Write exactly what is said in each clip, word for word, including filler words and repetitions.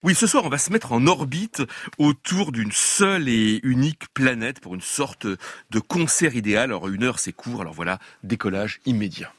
Oui, ce soir, on va se mettre en orbite autour d'une seule et unique planète pour une sorte de concert idéal. Alors, une heure, c'est court. Alors voilà, décollage immédiat.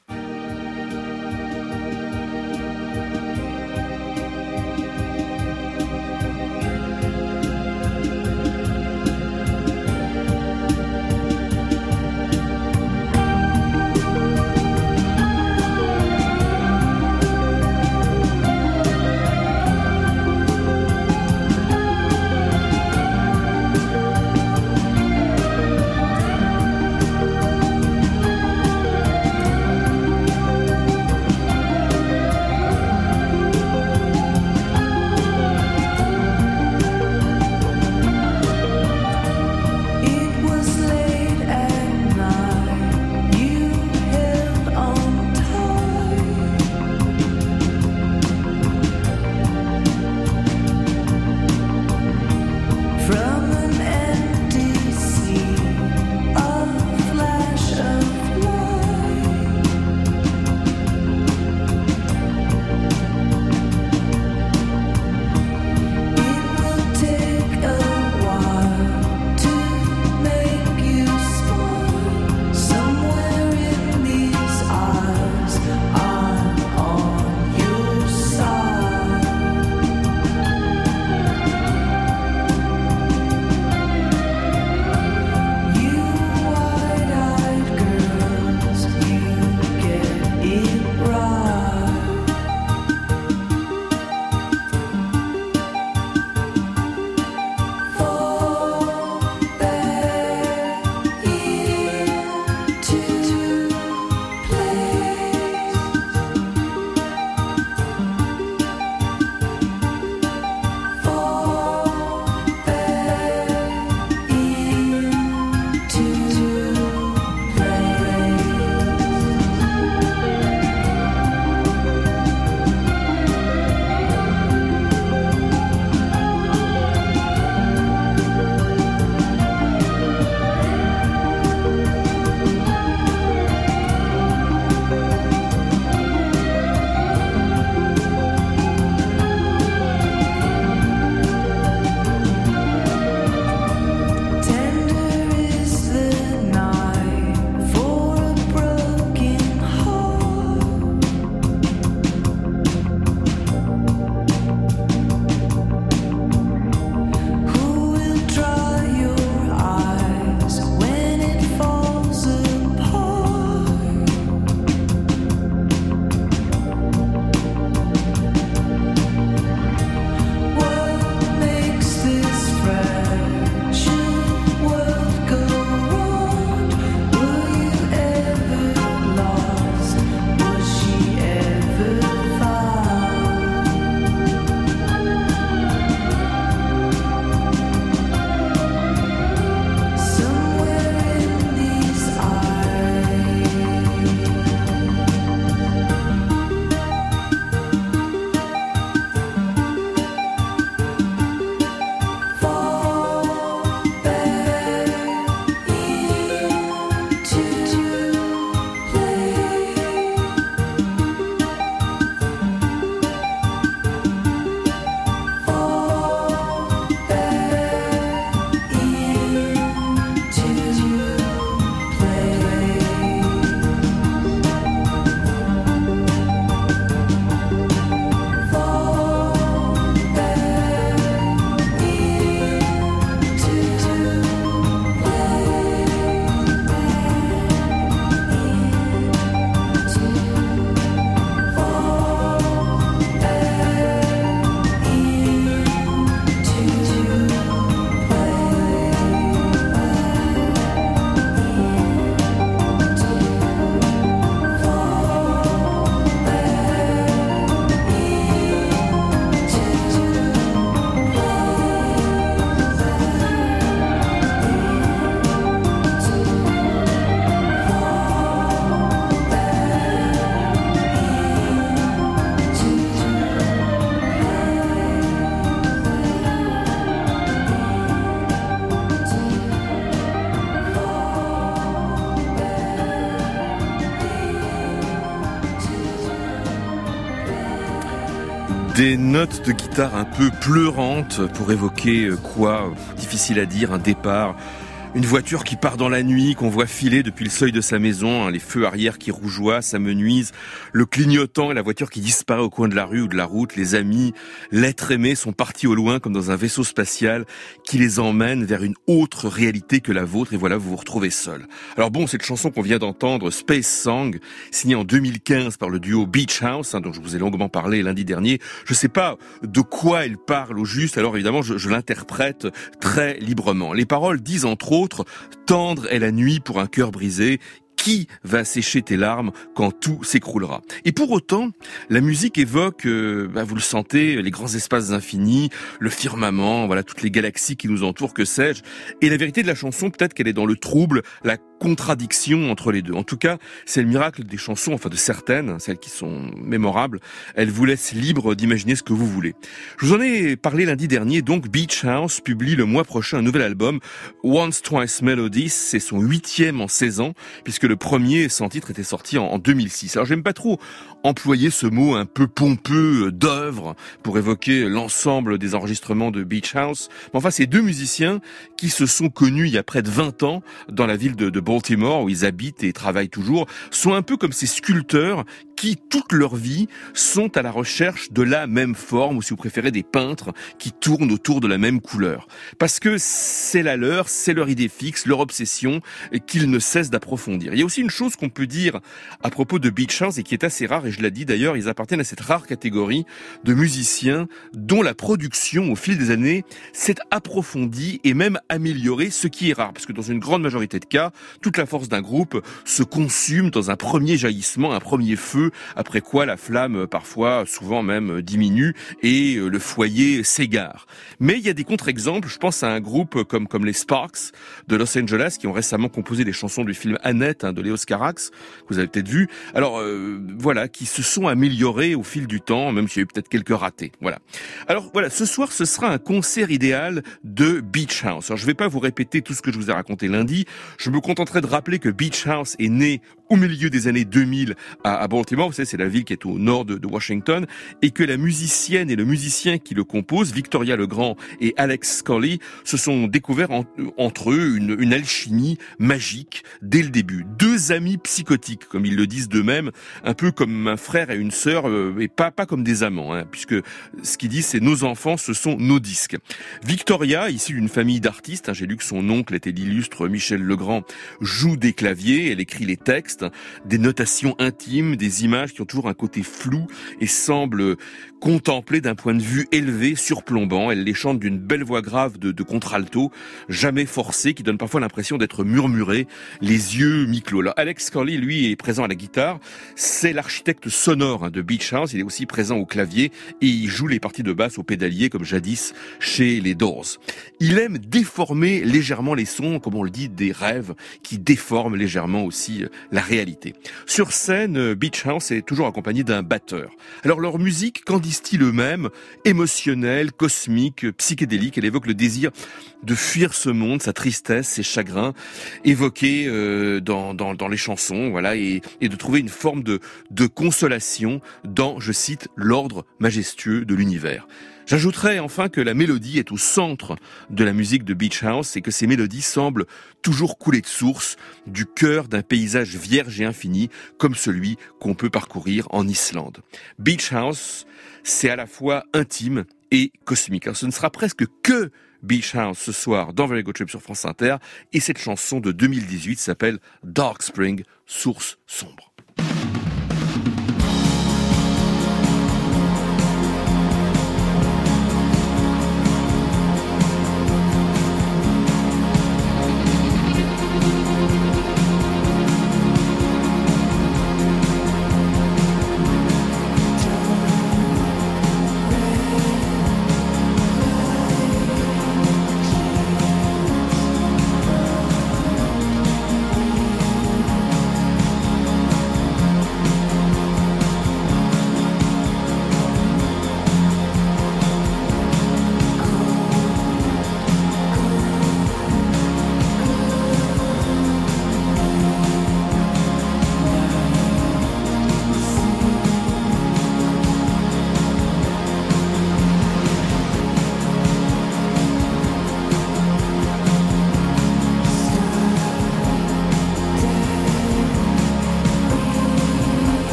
Des notes de guitare un peu pleurantes pour évoquer quoi ? Difficile à dire, un départ. Une voiture qui part dans la nuit, qu'on voit filer depuis le seuil de sa maison, hein, les feux arrière qui rougeoient, s'amenuisent, le clignotant et la voiture qui disparaît au coin de la rue ou de la route. Les amis, l'être aimé sont partis au loin comme dans un vaisseau spatial qui les emmène vers une autre réalité que la vôtre et voilà, vous vous retrouvez seul. Alors bon, cette chanson qu'on vient d'entendre, Space Song, signée en deux mille quinze par le duo Beach House, hein, dont je vous ai longuement parlé lundi dernier, je sais pas de quoi elle parle au juste, alors évidemment je, je l'interprète très librement. Les paroles disent entre autres tendre est la nuit pour un cœur brisé. Qui va sécher tes larmes quand tout s'écroulera ? Et pour autant, la musique évoque, euh, bah vous le sentez, les grands espaces infinis, le firmament, voilà toutes les galaxies qui nous entourent, que sais-je. Et la vérité de la chanson, peut-être qu'elle est dans le trouble, la contradiction entre les deux. En tout cas, c'est le miracle des chansons, enfin de certaines, celles qui sont mémorables. Elles vous laissent libre d'imaginer ce que vous voulez. Je vous en ai parlé lundi dernier, donc Beach House publie le mois prochain un nouvel album, Once Twice Melodies, c'est son huitième en seize ans, puisque le premier sans titre était sorti en deux mille six. Alors j'aime pas trop employer ce mot un peu pompeux d'œuvre pour évoquer l'ensemble des enregistrements de Beach House. Mais enfin, c'est deux musiciens qui se sont connus il y a près de vingt ans dans la ville de, de Baltimore, où ils habitent et travaillent toujours, sont un peu comme ces sculpteurs qui, toute leur vie, sont à la recherche de la même forme, ou si vous préférez, des peintres qui tournent autour de la même couleur. Parce que c'est la leur, c'est leur idée fixe, leur obsession, qu'ils ne cessent d'approfondir. Il y a aussi une chose qu'on peut dire à propos de Beach House, et qui est assez rare, et je l'ai dit d'ailleurs, ils appartiennent à cette rare catégorie de musiciens dont la production, au fil des années, s'est approfondie et même améliorée, ce qui est rare, parce que dans une grande majorité de cas, toute la force d'un groupe se consume dans un premier jaillissement, un premier feu, après quoi la flamme, parfois, souvent même, diminue et le foyer s'égare. Mais il y a des contre-exemples, je pense à un groupe comme, comme les Sparks de Los Angeles, qui ont récemment composé les chansons du film Annette, hein, de Léos Carax, que vous avez peut-être vu. Alors, euh, voilà, qui se sont améliorés au fil du temps, même s'il y a eu peut-être quelques ratés. Voilà. Alors, voilà, ce soir, ce sera un concert idéal de Beach House. Alors, je vais pas vous répéter tout ce que je vous ai raconté lundi. Je me contenterai de rappeler que Beach House est né au milieu des années deux mille à, à Baltimore, vous savez, c'est la ville qui est au nord de, de Washington, et que la musicienne et le musicien qui le composent, Victoria Legrand et Alex Scully, se sont découverts en, entre eux une, une alchimie magique dès le début. Deux amis psychotiques, comme ils le disent d'eux-mêmes, un peu comme un frère et une sœur, euh, et pas, pas comme des amants, hein, puisque ce qu'ils disent, c'est nos enfants, ce sont nos disques. Victoria, issue d'une famille d'artistes, hein, j'ai lu que son oncle était l'illustre Michel Legrand, joue des claviers, elle écrit les textes, des notations intimes, des images qui ont toujours un côté flou et semblent contempler d'un point de vue élevé, surplombant. Elle les chante d'une belle voix grave de, de contralto, jamais forcée, qui donne parfois l'impression d'être murmurée, les yeux mi-clos. Alors, Alex Scully, lui, est présent à la guitare. C'est l'architecte sonore hein, de Beach House. Il est aussi présent au clavier et il joue les parties de basse au pédalier, comme jadis chez les Doors. Il aime déformer légèrement les sons, comme on le dit, des rêves qui déforment légèrement aussi la réalité. Sur scène, Beach House est toujours accompagné d'un batteur. Alors leur musique, qu'en disent-ils eux-mêmes ? Émotionnelle, cosmique, psychédélique, elle évoque le désir de fuir ce monde, sa tristesse, ses chagrins, évoqués euh, dans, dans, dans les chansons, voilà, et, et de trouver une forme de, de consolation dans, je cite, l'ordre majestueux de l'univers. J'ajouterais enfin que la mélodie est au centre de la musique de Beach House et que ces mélodies semblent toujours couler de source du cœur d'un paysage vierge et infini comme celui qu'on peut parcourir en Islande. Beach House, c'est à la fois intime et cosmique. Alors, ce ne sera presque que Beach House ce soir dans Very Good Trip sur France Inter et cette chanson de deux mille dix-huit s'appelle Dark Spring, source sombre.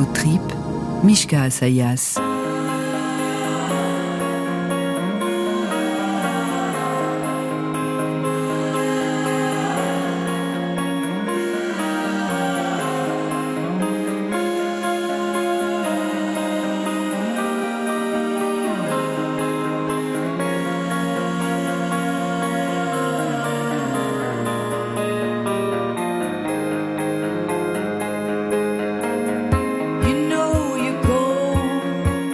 vos tripes, Mishka Asayas. You know you go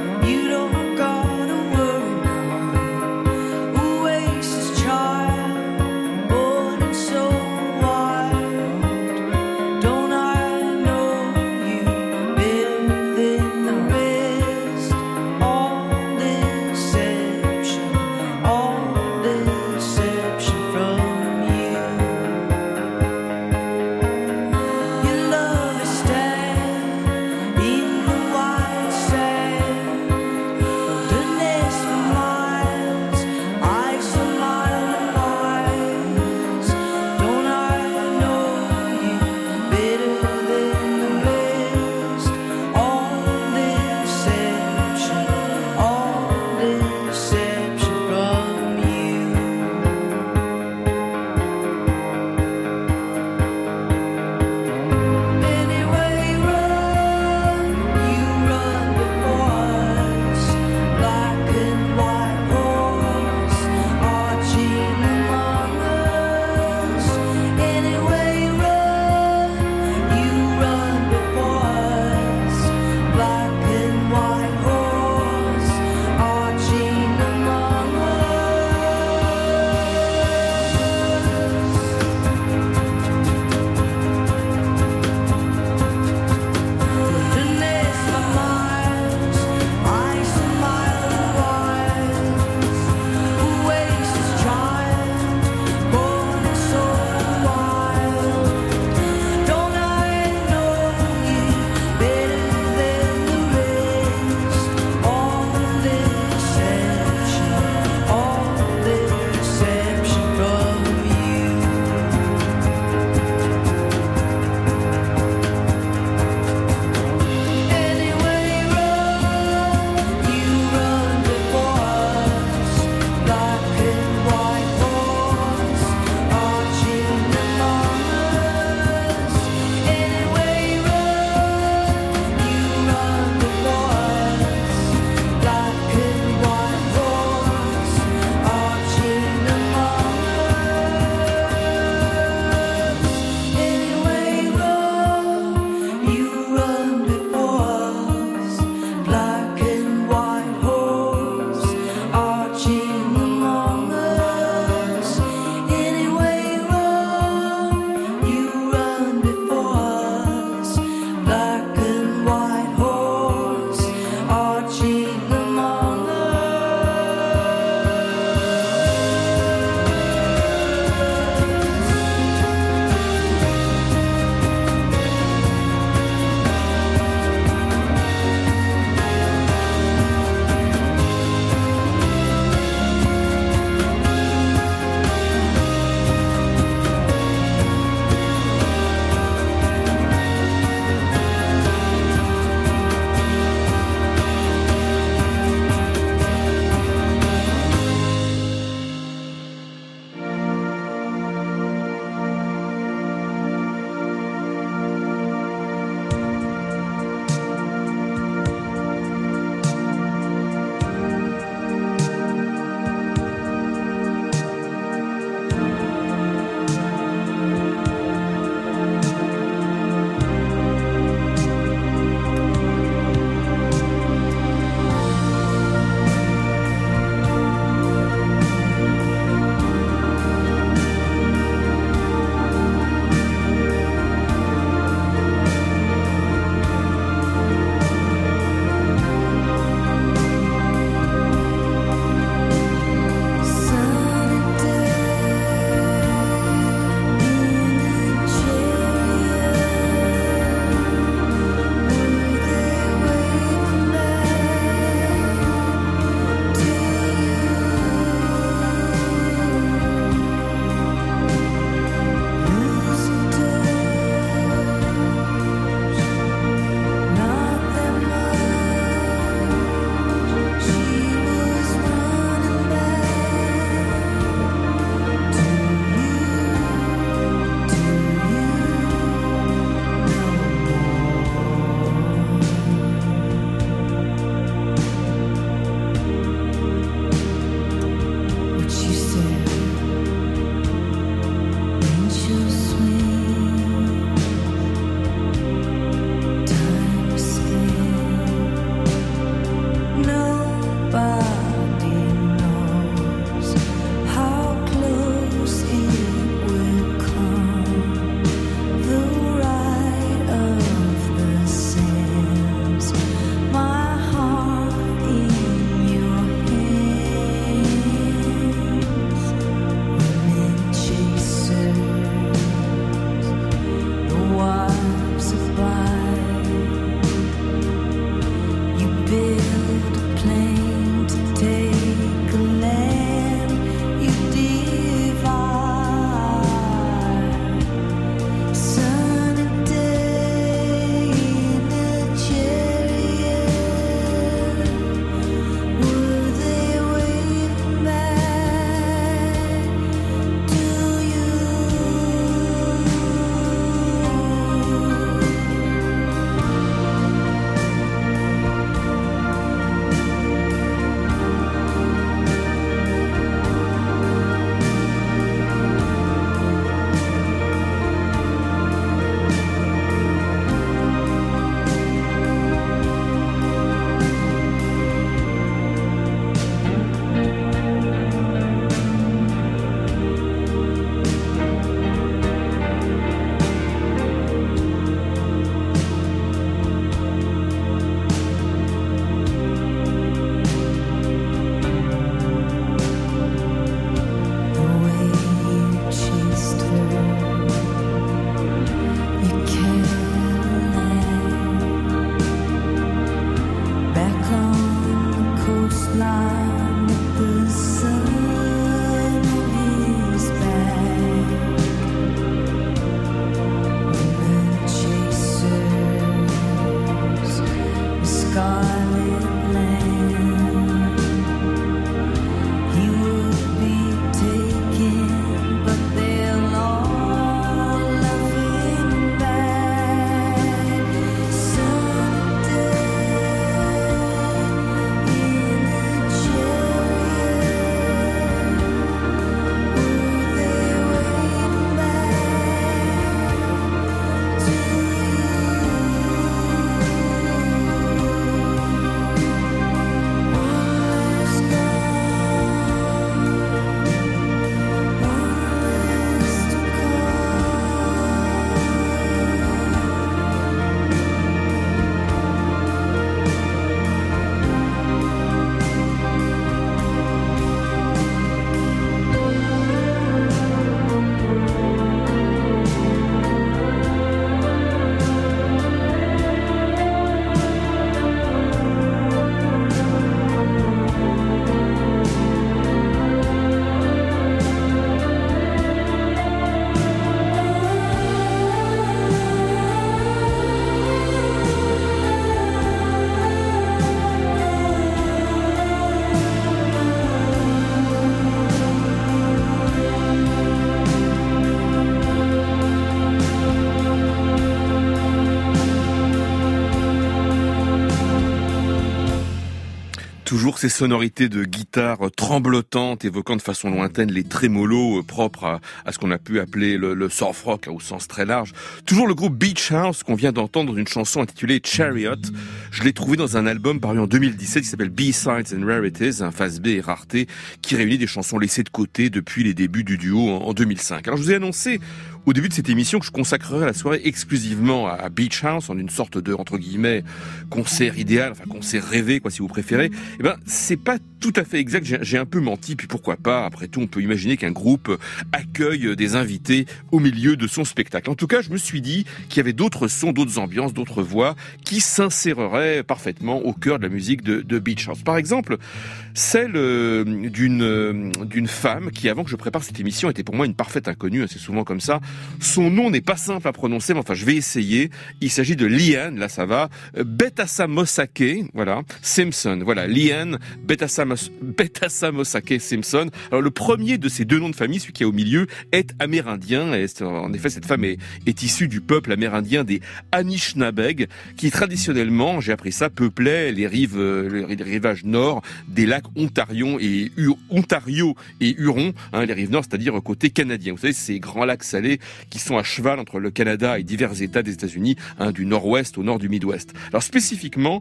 Toujours ces sonorités de guitare tremblotantes évoquant de façon lointaine les trémolos propres à, à ce qu'on a pu appeler le, le surf rock au sens très large. Toujours le groupe Beach House qu'on vient d'entendre dans une chanson intitulée Chariot. Je l'ai trouvé dans un album paru en deux mille dix-sept qui s'appelle B-Sides and Rarities, un phase B et rareté, qui réunit des chansons laissées de côté depuis les débuts du duo en, en deux mille cinq. Alors je vous ai annoncé au début de cette émission que je consacrerai la soirée exclusivement à Beach House, en une sorte de, entre guillemets, concert idéal, enfin concert rêvé, quoi, si vous préférez. Eh ben, c'est pas tout à fait exact, j'ai, j'ai un peu menti, puis pourquoi pas, après tout, on peut imaginer qu'un groupe accueille des invités au milieu de son spectacle. En tout cas, je me suis dit qu'il y avait d'autres sons, d'autres ambiances, d'autres voix qui s'inséreraient parfaitement au cœur de la musique de, de Beach House. Par exemple, celle euh, d'une, euh, d'une femme qui, avant que je prépare cette émission, était pour moi une parfaite inconnue, c'est souvent comme ça. Son nom n'est pas simple à prononcer, mais enfin, je vais essayer. Il s'agit de Liane, là ça va, Betasamosake, voilà, Simpson, voilà, Liane Betasamos, Betasamosake Simpson. Alors, le premier de ces deux noms de famille, celui qui est au milieu, est amérindien. Et en effet, cette femme est, est issue du peuple amérindien des Anishinabeg, qui traditionnellement, j'ai appris ça, peuplait les rives, les rivages nord des lacs Ontario et, Ontario et Huron, hein, les rives nord, c'est-à-dire côté canadien. Vous savez, ces grands lacs salés qui sont à cheval entre le Canada et divers États des États-Unis, hein, du nord-ouest au nord du Midwest. Alors spécifiquement,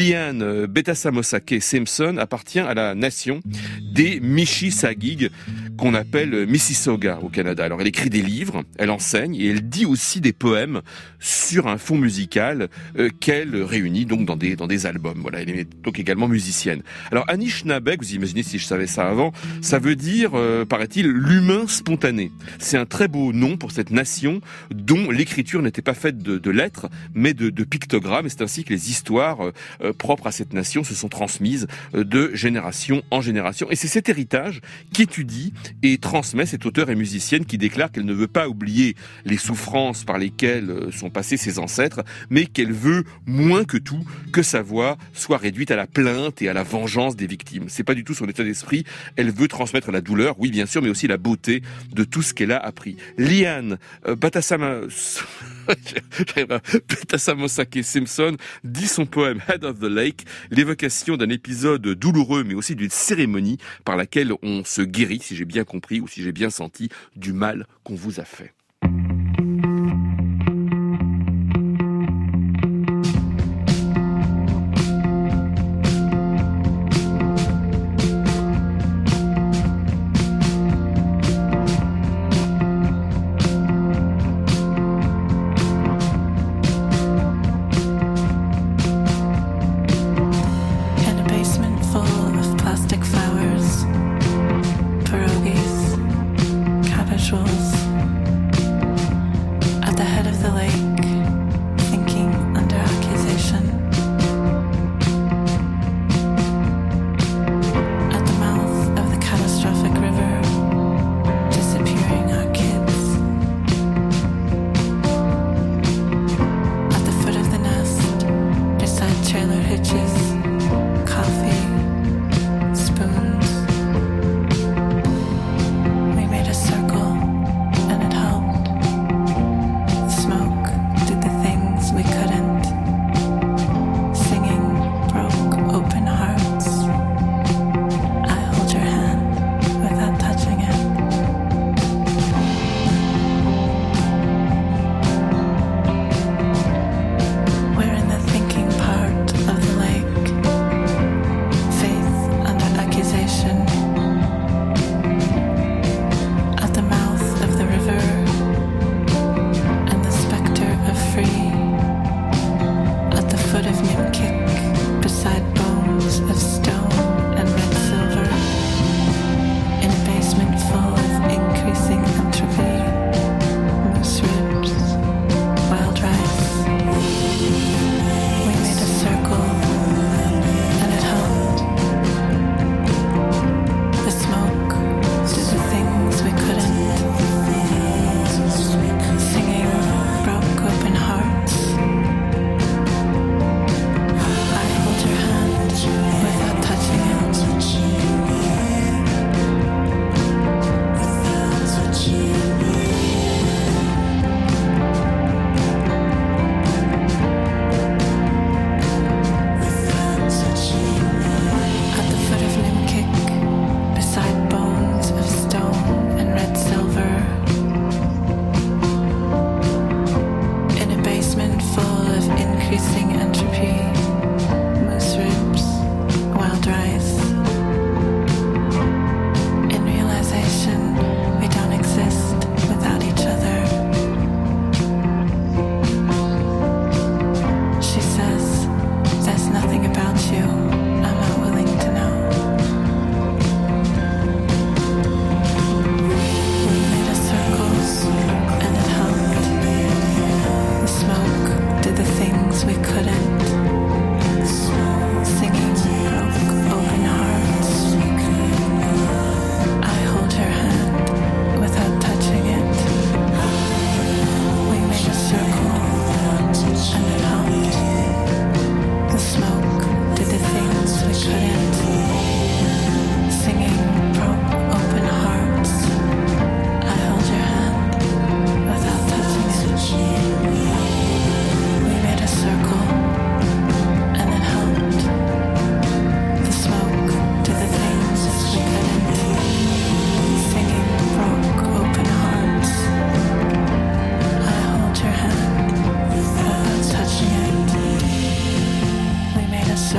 Liane Betasamosake Simpson appartient à la nation des Mississauga, qu'on appelle Mississauga au Canada. Alors elle écrit des livres, elle enseigne et elle dit aussi des poèmes sur un fond musical euh, qu'elle réunit donc dans des dans des albums. Voilà, elle est donc également musicienne. Alors Anishinabek, vous imaginez si je savais ça avant, ça veut dire, euh, paraît-il, l'humain spontané. C'est un très beau nom pour cette nation dont l'écriture n'était pas faite de, de lettres, mais de, de pictogrammes. Et c'est ainsi que les histoires euh, propres à cette nation se sont transmises euh, de génération en génération. Et c'est cet héritage qu'étudie et transmet cette auteure et musicienne qui déclare qu'elle ne veut pas oublier les souffrances par lesquelles euh, sont passés ses ancêtres, mais qu'elle veut moins que tout que sa voix soit réduite à la plainte et à la vengeance des victimes. C'est pas du tout son état d'esprit. Elle veut transmettre la douleur, oui bien sûr, mais aussi la beauté de tout ce qu'elle a appris. Liane euh, Batasama... Betasamosake Simpson dit son poème Head of the Lake, l'évocation d'un épisode douloureux mais aussi d'une cérémonie par laquelle on se guérit, si j'ai bien compris ou si j'ai bien senti, du mal qu'on vous a fait.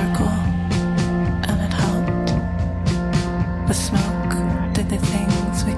The smoke did the things we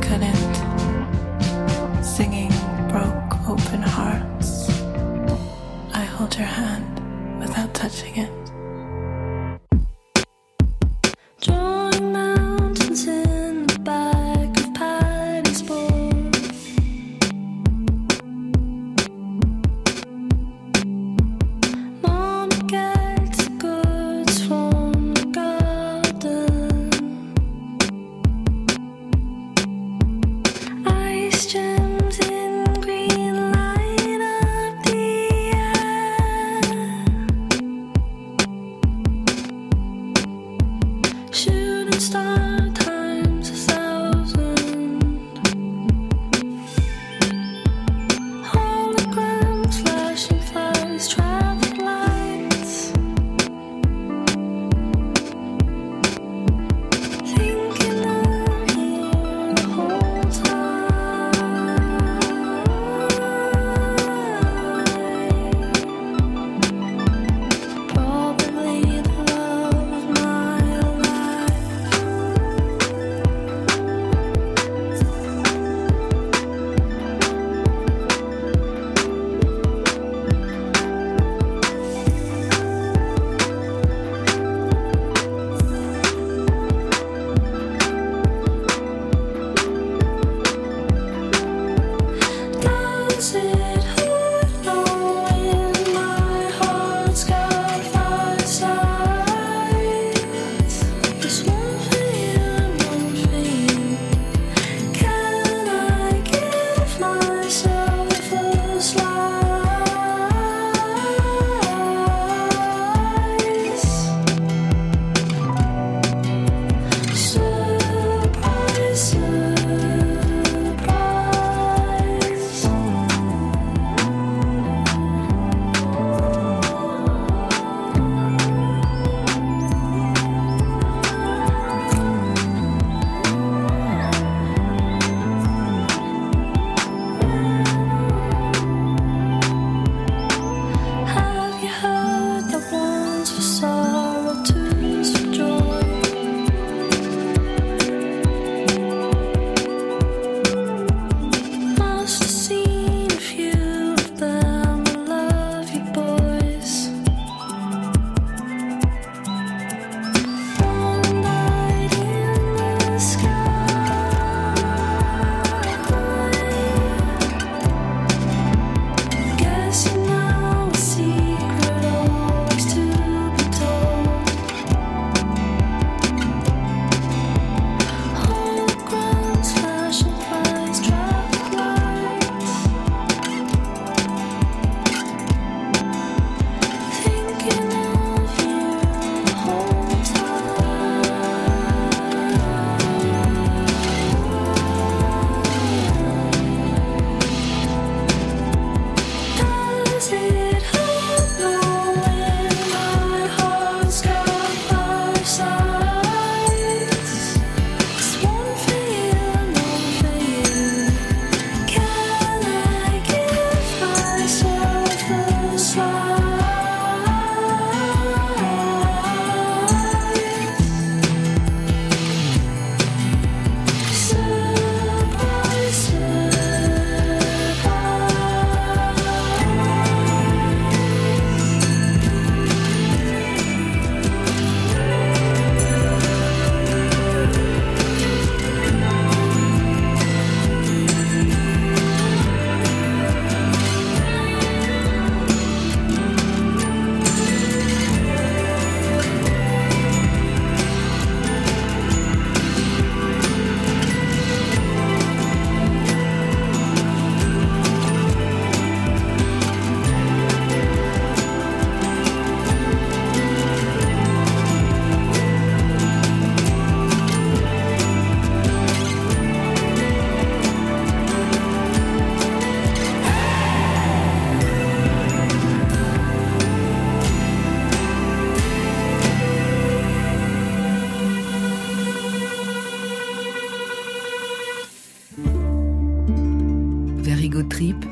Trip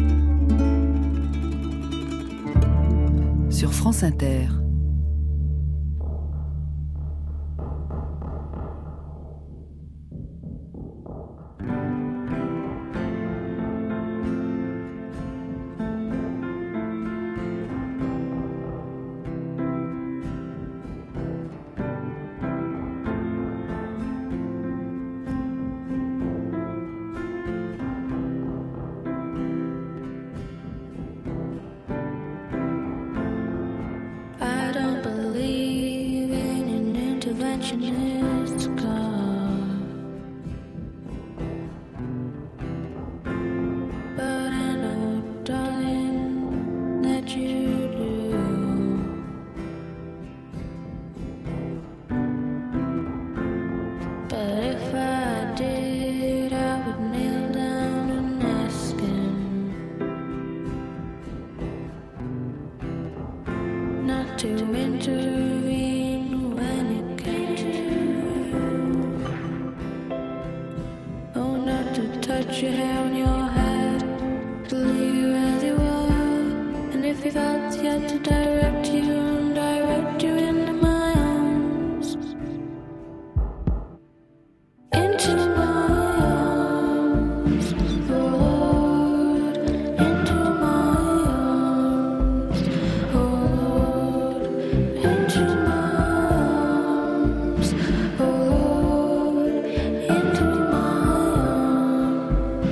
sur France Inter. brush your hair on your head, to leave you as you were. And if he felt he had to direct you and direct you into my arms, into my arms, oh Lord, into my arms, oh Lord, into my arms, oh Lord, into my arms.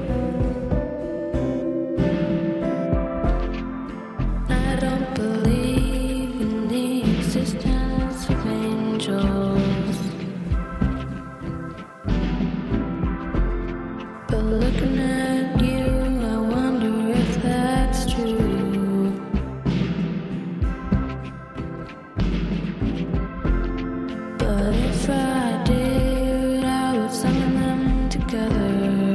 I don't believe in the existence of angels, but looking at you, I wonder if that's true. But if I did, I would summon them together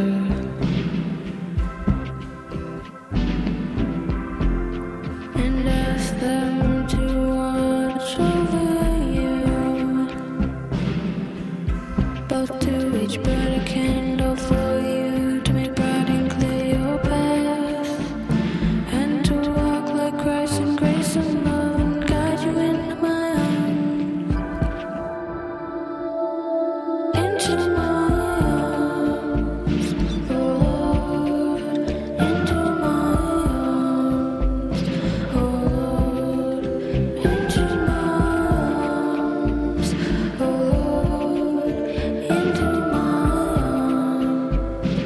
and ask them to watch over you, both to each burn a candle for you, to make bright and clear your path, and to walk like Christ in grace and love and guide you into my arms, into my arms, oh Lord, into my arms, oh Lord, into my arms, oh Lord, into my arms.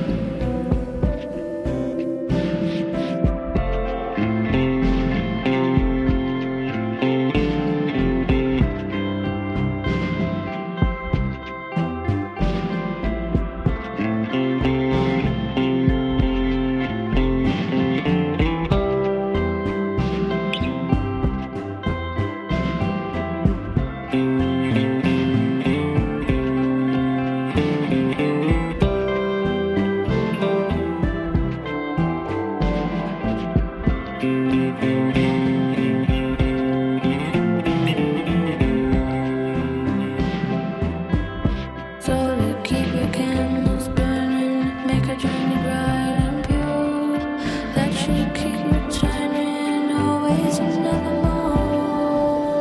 So to keep your candles burning, make our journey bright and pure, that should keep returning always and nevermore.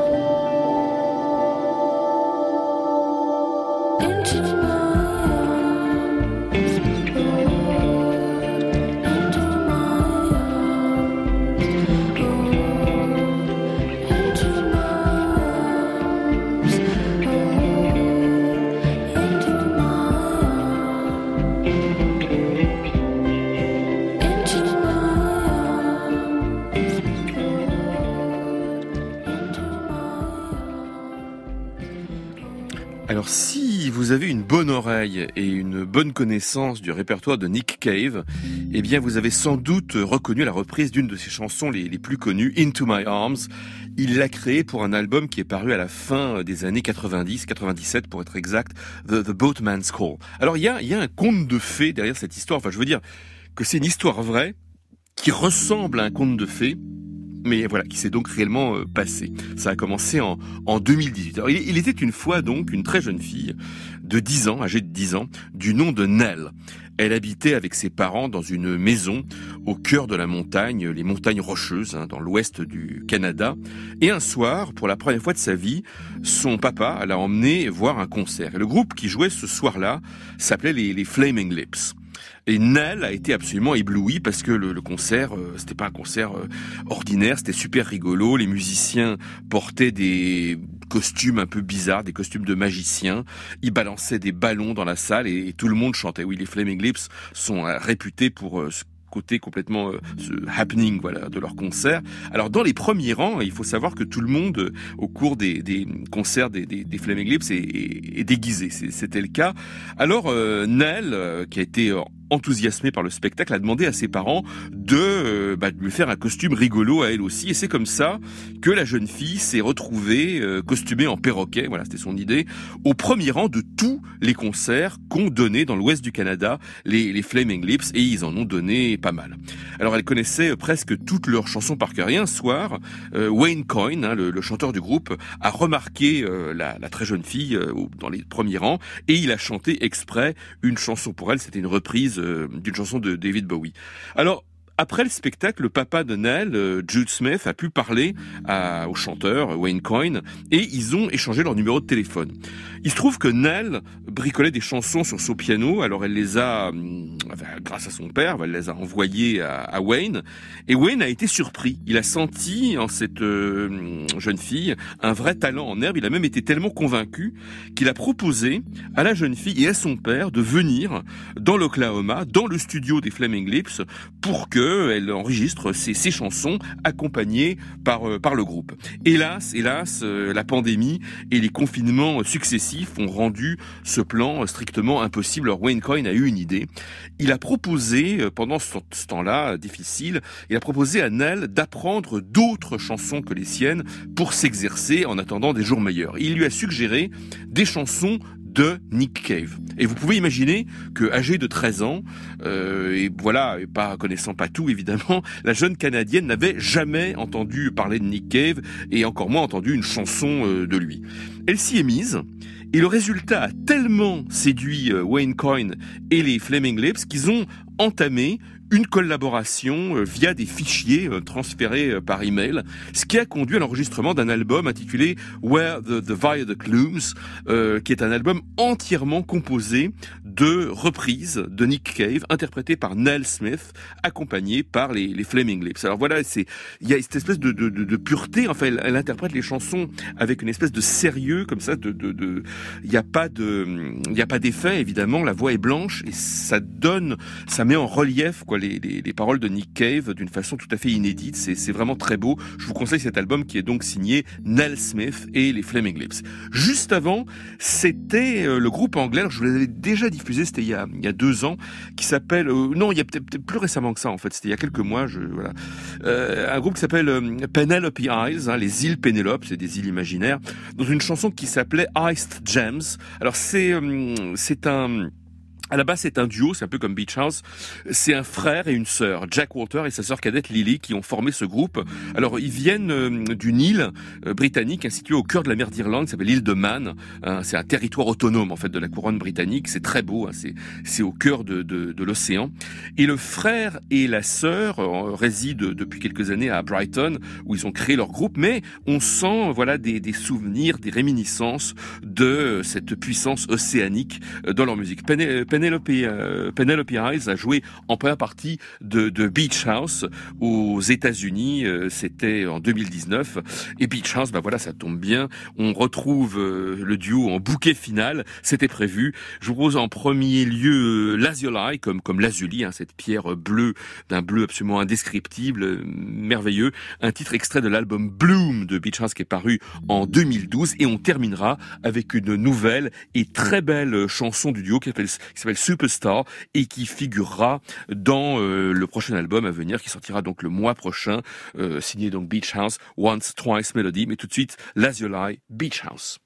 Into my arms, oh Lord, into my arms, oh Lord, into my arms, oh Lord, into my arms, into my arms, oh Lord, into my arms. Alors si vous avez une bonne oreille et une bonne connaissance du répertoire de Nick Cave, eh bien vous avez sans doute reconnu la reprise d'une de ses chansons les, les plus connues, Into My Arms. Il l'a créée pour un album qui est paru à la fin des années quatre-vingt-dix, quatre-vingt-dix-sept pour être exact, The, The Boatman's Call. Alors il y a, il y a un conte de fées derrière cette histoire, enfin je veux dire que c'est une histoire vraie qui ressemble à un conte de fées, mais voilà, qui s'est donc réellement euh, passé. Ça a commencé en, en deux mille dix-huit. Alors, il, il était une fois donc une très jeune fille de dix ans, âgée de dix ans, du nom de Nell. Elle habitait avec ses parents dans une maison au cœur de la montagne, les montagnes rocheuses, hein, dans l'ouest du Canada. Et un soir, pour la première fois de sa vie, son papa l'a emmenée voir un concert. Et le groupe qui jouait ce soir-là s'appelait les, les Flaming Lips. Et Nell a été absolument éblouie parce que le, le concert, euh, c'était pas un concert euh, ordinaire, c'était super rigolo. Les musiciens portaient des costumes un peu bizarres, des costumes de magiciens. Ils balançaient des ballons dans la salle et, et tout le monde chantait. Oui, les Flaming Lips sont euh, réputés pour euh, ce côté complètement euh, ce happening, voilà, de leur concert. Alors dans les premiers rangs, il faut savoir que tout le monde euh, au cours des, des concerts des, des, des Flaming Lips est, est, est déguisé. C'est, c'était le cas. Alors euh, Nell, euh, qui a été euh, enthousiasmée par le spectacle, a demandé à ses parents de, euh, bah, de lui faire un costume rigolo à elle aussi. Et c'est comme ça que la jeune fille s'est retrouvée euh, costumée en perroquet, voilà, c'était son idée, au premier rang de tous les concerts qu'ont donné dans l'ouest du Canada les, les Flaming Lips, et ils en ont donné pas mal. Alors elle connaissait presque toutes leurs chansons par cœur. Et un soir, euh, Wayne Coyne, hein, le, le chanteur du groupe, a remarqué euh, la, la très jeune fille euh, dans les premiers rangs, et il a chanté exprès une chanson pour elle. C'était une reprise reprise euh, d'une chanson de David Bowie. Alors, après le spectacle, le papa de Nell, euh, Jude Smith, a pu parler à, au chanteur Wayne Coyne et ils ont échangé leur numéro de téléphone. Il se trouve que Nell bricolait des chansons sur son piano, alors elle les a, enfin, grâce à son père, elle les a envoyées à, à Wayne, et Wayne a été surpris. Il a senti en cette euh, jeune fille un vrai talent en herbe. Il a même été tellement convaincu qu'il a proposé à la jeune fille et à son père de venir dans l'Oklahoma, dans le studio des Flaming Lips, pour que elle enregistre ses, ses chansons accompagnées par, euh, par le groupe. Hélas, hélas, euh, la pandémie et les confinements successifs ont rendu ce plan strictement impossible. Alors Wayne Coyne a eu une idée. Il a proposé, euh, pendant ce, ce temps-là difficile, il a proposé à Nell d'apprendre d'autres chansons que les siennes pour s'exercer en attendant des jours meilleurs. Il lui a suggéré des chansons de Nick Cave. Et vous pouvez imaginer que, âgée de treize ans, euh, et voilà, et pas connaissant pas tout évidemment, la jeune Canadienne n'avait jamais entendu parler de Nick Cave et encore moins entendu une chanson euh, de lui. Elle s'y est mise. Et le résultat a tellement séduit euh, Wayne Coyne et les Flaming Lips qu'ils ont entamé une collaboration euh, via des fichiers euh, transférés euh, par email, ce qui a conduit à l'enregistrement d'un album intitulé Where the, the Viaduct Looms, euh, qui est un album entièrement composé de reprises de Nick Cave, interprétées par Nell Smith, accompagnées par les, les Flaming Lips. Alors voilà, c'est il y a cette espèce de, de, de, de pureté. Enfin, elle, elle interprète les chansons avec une espèce de sérieux comme ça. De, de, de, il y a pas de, il y a pas d'effet évidemment. La voix est blanche et ça donne, ça met en relief quoi. Les, les, les paroles de Nick Cave d'une façon tout à fait inédite. C'est, c'est vraiment très beau. Je vous conseille cet album qui est donc signé Nell Smith et les Flaming Lips. Juste avant, c'était euh, le groupe anglais, alors je vous l'avais déjà diffusé, c'était il y a, il y a deux ans, qui s'appelle... Euh, non, il y a peut-être, peut-être plus récemment que ça en fait, c'était il y a quelques mois. Je, voilà. euh, un groupe qui s'appelle euh, Penelope Isles, hein, les îles Pénélope, c'est des îles imaginaires, dans une chanson qui s'appelait Iced Gems. Alors c'est, euh, c'est un... À la base, c'est un duo, c'est un peu comme Beach House. C'est un frère et une sœur, Jack Walter et sa sœur cadette Lily, qui ont formé ce groupe. Alors, ils viennent euh, d'une île euh, britannique située au cœur de la mer d'Irlande, qui s'appelle l'île de Man. Hein, c'est un territoire autonome, en fait, de la couronne britannique. C'est très beau, hein, c'est, c'est au cœur de, de, de l'océan. Et le frère et la sœur euh, résident depuis quelques années à Brighton, où ils ont créé leur groupe. Mais on sent, voilà, des, des souvenirs, des réminiscences de cette puissance océanique euh, dans leur musique. Pen- Penelope, euh, Penelope Isles a joué en première partie de, de Beach House aux États-Unis. Euh, c'était en deux mille dix-neuf. Et Beach House, bah voilà, ça tombe bien. On retrouve euh, le duo en bouquet final. C'était prévu. Je vous propose en premier lieu euh, Lazuli, comme comme lazuli, hein, cette pierre bleue d'un bleu absolument indescriptible, euh, merveilleux. Un titre extrait de l'album Bloom de Beach House qui est paru en deux mille douze. Et on terminera avec une nouvelle et très belle chanson du duo qui s'appelle, qui s'appelle Superstar et qui figurera dans euh, le prochain album à venir qui sortira donc le mois prochain, euh, signé donc Beach House, Once, Twice Melody. Mais tout de suite, Lazuli, Beach House.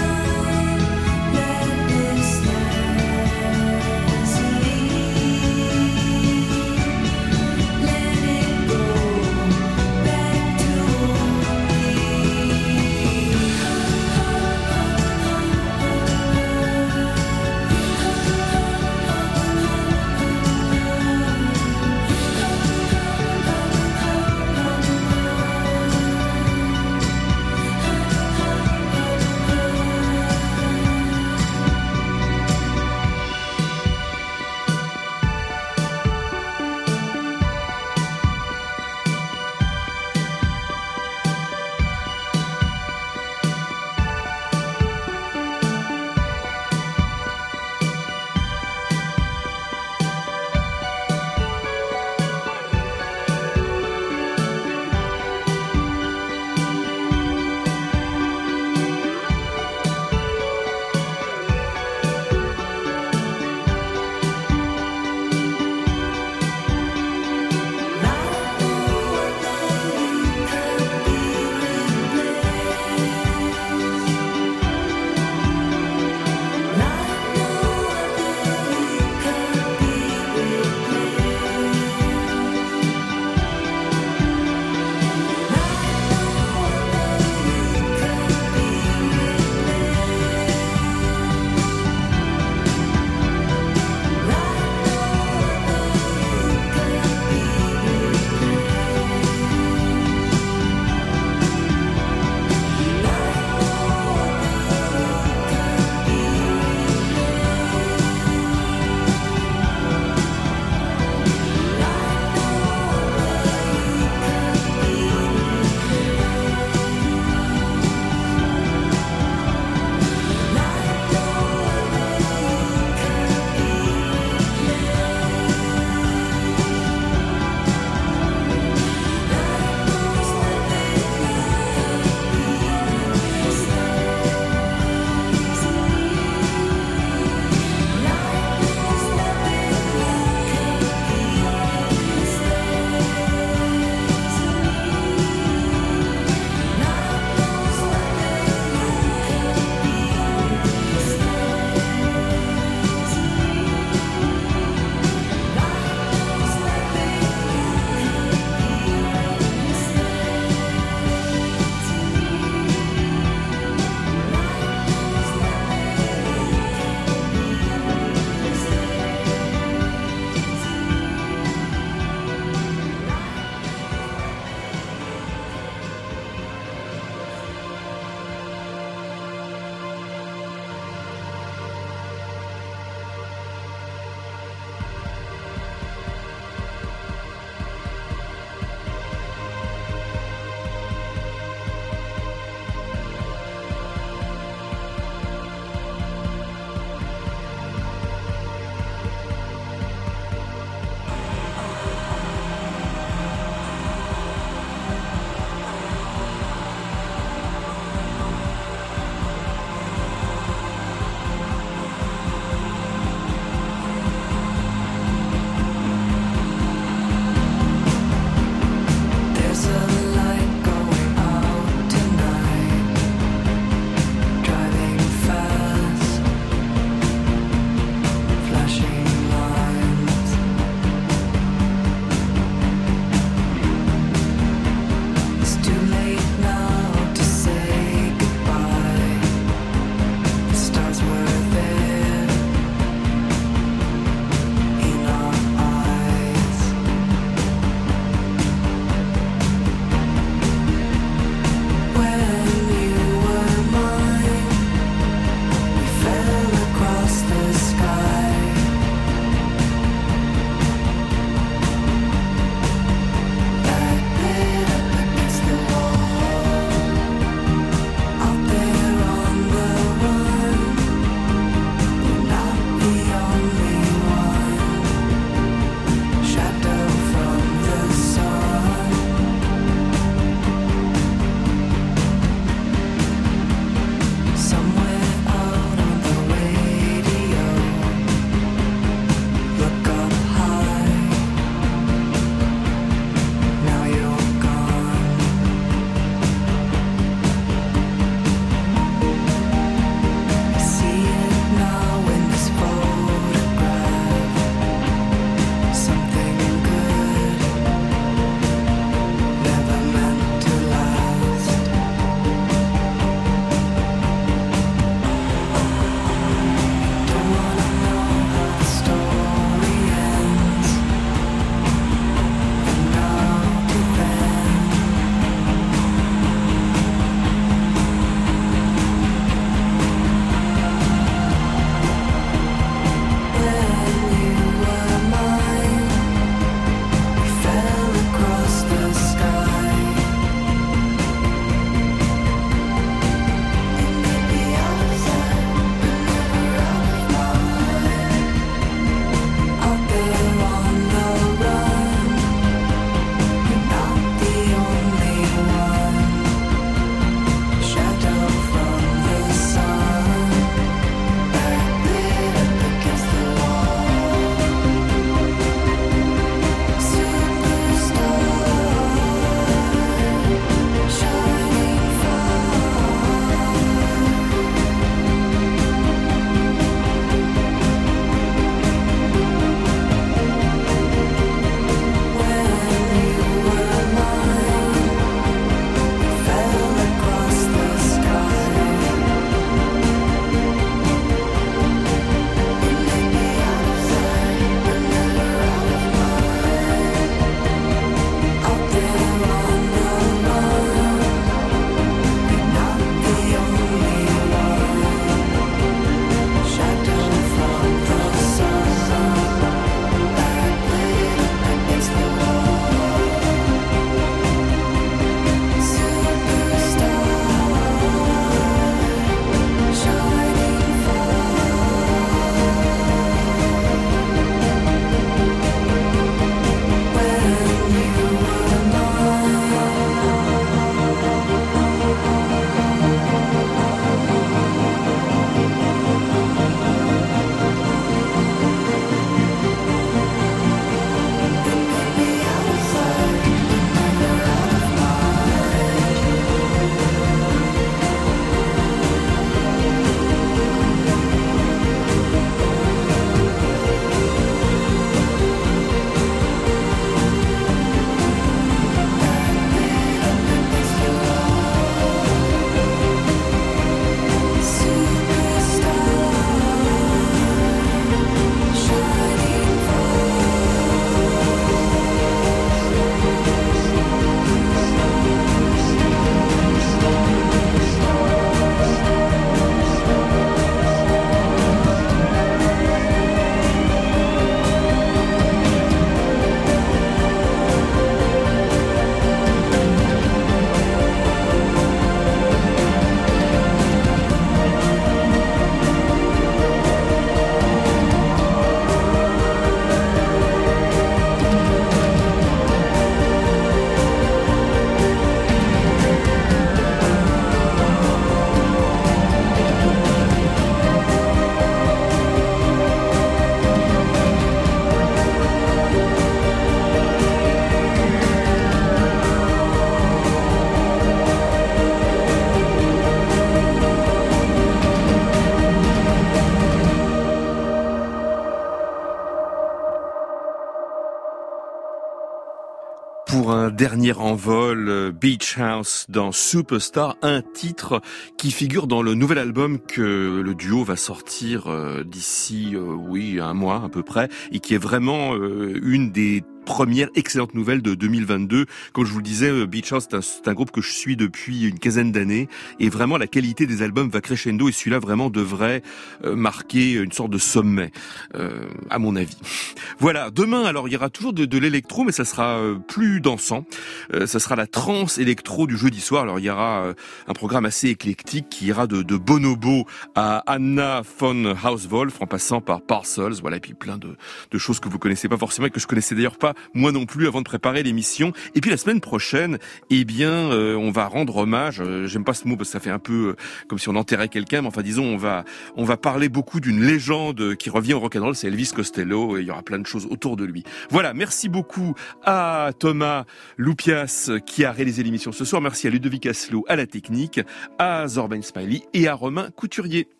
pour un dernier envol, Beach House dans Superstar, un titre qui figure dans le nouvel album que le duo va sortir d'ici, oui, un mois à peu près, et qui est vraiment une des première excellente nouvelle de deux mille vingt-deux. Comme je vous le disais, Beach House, c'est un, c'est un groupe que je suis depuis une quinzaine d'années et vraiment la qualité des albums va crescendo et celui-là vraiment devrait euh, marquer une sorte de sommet, euh, à mon avis. Voilà, demain, alors il y aura toujours de, de l'électro, mais ça sera euh, plus dansant. Euh, ça sera la trance électro du jeudi soir. Alors il y aura euh, un programme assez éclectique qui ira de, de Bonobo à Anna von Hauswolf en passant par Parcels, voilà, et puis plein de, de choses que vous connaissez pas forcément et que je connaissais d'ailleurs pas moi non plus avant de préparer l'émission. Et puis la semaine prochaine, eh bien, euh, on va rendre hommage. Euh, j'aime pas ce mot parce que ça fait un peu euh, comme si on enterrait quelqu'un, mais enfin disons, on va on va parler beaucoup d'une légende qui revient au rock'n'roll. C'est Elvis Costello. Et il y aura plein de choses autour de lui. Voilà. Merci beaucoup à Thomas Loupias qui a réalisé l'émission ce soir. Merci à Ludovic Asselot à la technique, à Zorben Smiley et à Romain Couturier.